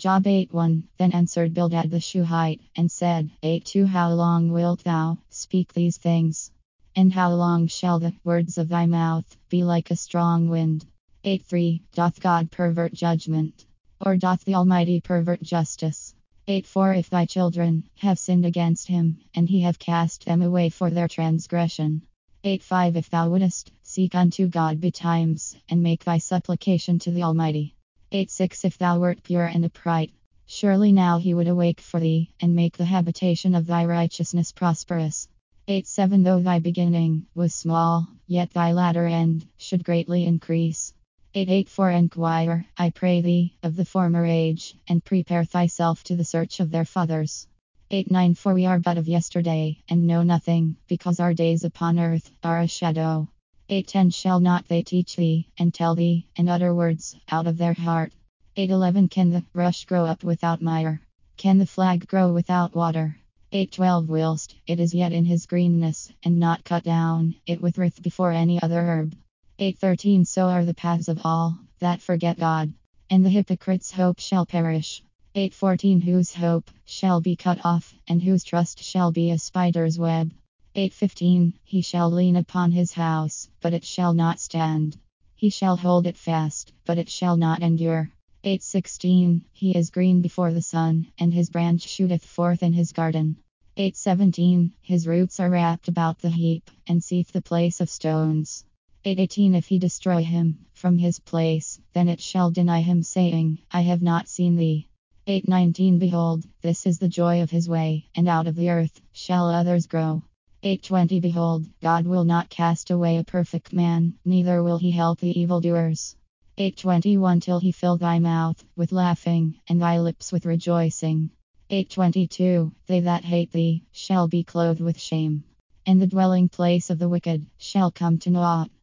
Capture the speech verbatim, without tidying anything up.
Job eight one. Then answered Bildad the Shuhite, and said, eight two. How long wilt thou speak these things? And how long shall the words of thy mouth be like a strong wind? eight three. Doth God pervert judgment? Or doth the Almighty pervert justice? eight four. If thy children have sinned against him, and he have cast them away for their transgression. eight five. If thou wouldest seek unto God betimes, and make thy supplication to the Almighty. eight six. If thou wert pure and upright, surely now he would awake for thee, and make the habitation of thy righteousness prosperous. eight seven. Though thy beginning was small, yet thy latter end should greatly increase. eight eight. For enquire, I pray thee, of the former age, and prepare thyself to the search of their fathers. eight nine. For we are but of yesterday, and know nothing, because our days upon earth are a shadow. eight ten. Shall not they teach thee, and tell thee, and utter words out of their heart? eight eleven. Can the rush grow up without mire? Can the flag grow without water? eight twelve. Whilst it is yet in his greenness, and not cut down, it withereth before any other herb. eight thirteen. So are the paths of all that forget God, and the hypocrite's hope shall perish. eight fourteen. Whose hope shall be cut off, and whose trust shall be a spider's web. eight fifteen. He shall lean upon his house, but it shall not stand. He shall hold it fast, but it shall not endure. eight sixteen. He is green before the sun, and his branch shooteth forth in his garden. eight seventeen. His roots are wrapped about the heap, and seeth the place of stones. eight eighteen. If he destroy him from his place, then it shall deny him, saying, I have not seen thee. eight nineteen. Behold, this is the joy of his way, and out of the earth shall others grow. eight twenty. Behold, God will not cast away a perfect man, neither will he help the evildoers. eight twenty-one. Till he fill thy mouth with laughing, and thy lips with rejoicing. eight twenty-two. They that hate thee shall be clothed with shame, and the dwelling place of the wicked shall come to naught.